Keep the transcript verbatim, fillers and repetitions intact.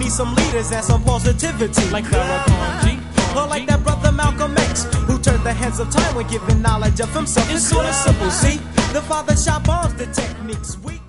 need some leaders and some positivity. Like Farrakhan G. Or like that brother Malcolm X, who turned the hands of time when giving knowledge of himself. It's sorta simple, see? The father shot bombs, the techniques weak.